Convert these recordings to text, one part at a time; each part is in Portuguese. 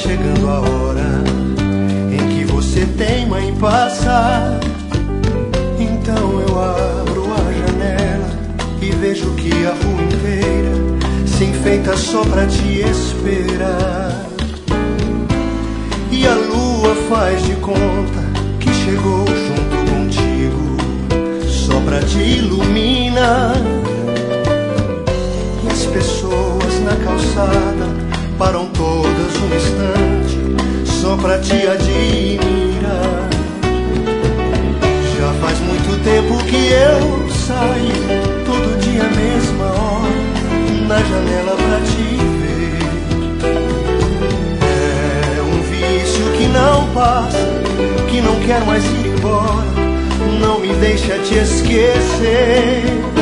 chegando a hora em que você teima em passar. Então eu abro a janela e vejo que a rua inteira se enfeita só pra te esperar. E a lua faz de conta que chegou junto contigo, só pra te iluminar. E as pessoas na calçada param todas um instante, só pra te admirar. Já faz muito tempo que eu saio, todo dia à mesma hora, na janela pra te ver. É um vício que não passa, que não quer mais ir embora, não me deixa te esquecer.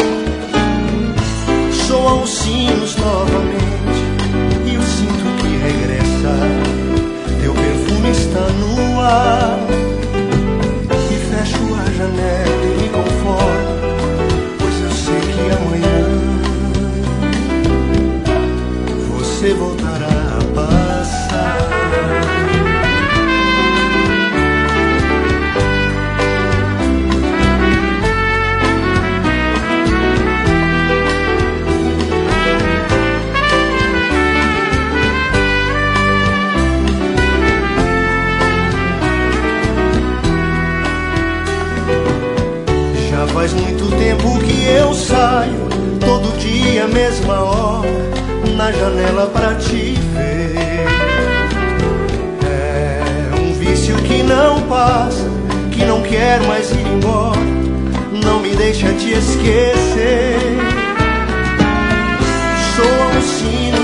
Soam os sinos novamente e eu sinto que regressa. Teu perfume está no ar. E fecho a janela e me conformo, pois eu sei que amanhã você voltará a passar. Faz muito tempo que eu saio, todo dia, mesma hora, na janela pra te ver. É um vício que não passa, que não quer mais ir embora, não me deixa te esquecer. Soam os sinos